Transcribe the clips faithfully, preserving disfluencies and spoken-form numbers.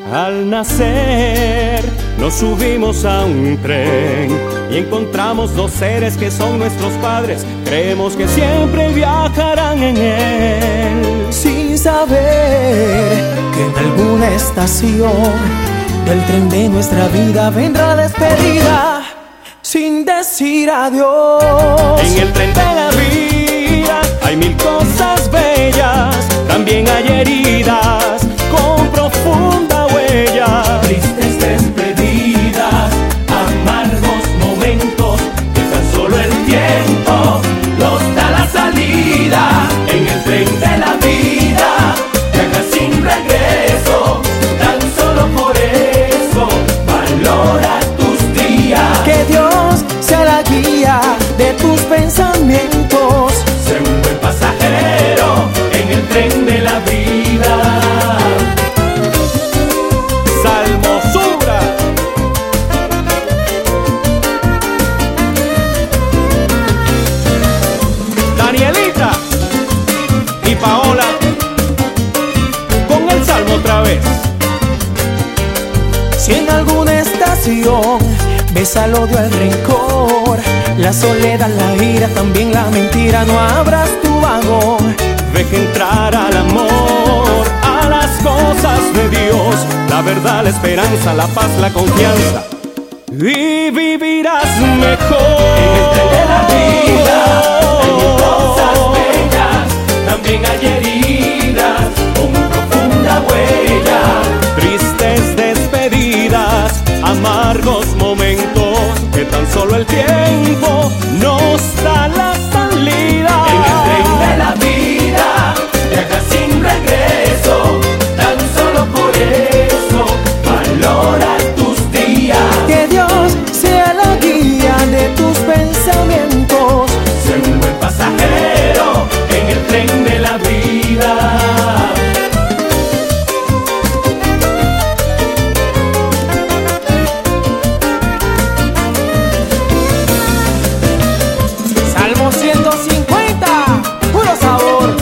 Al nacer nos subimos a un tren y encontramos dos seres que son nuestros padres. Creemos que siempre viajarán en él, sin saber que en alguna estación del tren de nuestra vida vendrá despedida sin decir adiós. En el tren de la vida hay mil cosas bellas, también hay heridas con profunda huella. Tristes despedidas, amargos momentos que tan solo el tiempo nos da la salida. En el tren de la vida viaja sin regreso, tan solo por eso valora tus días. Que Dios sea la guía de tus pensamientos. Sé un buen pasajero en el tren de la vida. Salmosura. Danielita y Paola con el salmo otra vez. Si en alguna estación ves al odio, al rencor, la soledad, la ira, también la mentira, no abras tu vagón. Deja entrar al amor, a las cosas de Dios, la verdad, la esperanza, la paz, la confianza, y vivirás mejor. En el tren de la vida hay mil cosas bellas, también hay heridas con profunda huella. Tristes despedidas, amargos momentos que tan solo el tiempo nos da la salida. En el tren de la vida viaja sin regreso, tan solo por eso valora tus días. Que Dios sea la guía de tus pensamientos. Sé un buen pasajero en el tren de la vida. Salmo ciento cincuenta, puro sabor.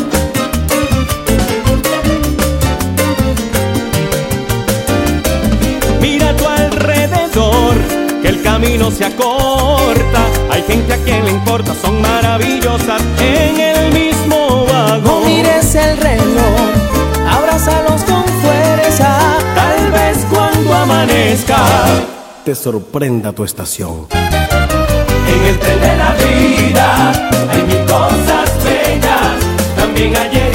Mira a tu alrededor, que el camino se acorta. Hay gente a quien le importa, son maravillosas en el mismo No vagón. mires el reloj, abrázalos con fuerza. Tal vez cuando amanezca te sorprenda tu estación. En el tren de la vida hay mil cosas bellas, también hay